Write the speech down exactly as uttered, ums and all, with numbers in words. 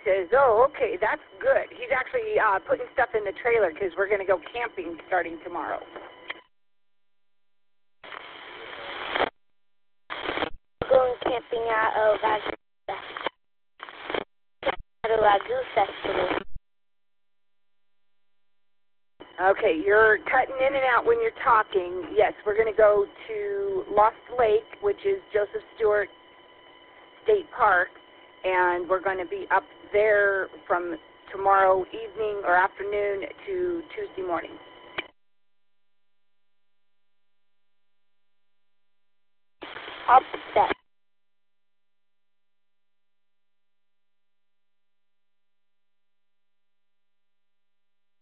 says, oh, okay, that's good. He's actually uh, putting stuff in the trailer because we're going to go camping starting tomorrow. Going camping at a Wagyu at a Wagyu festival. Okay, you're cutting in and out when you're talking. Yes, we're going to go to Lost Lake, which is Joseph Stewart State Park, and we're going to be up there from tomorrow evening or afternoon to Tuesday morning. Upset.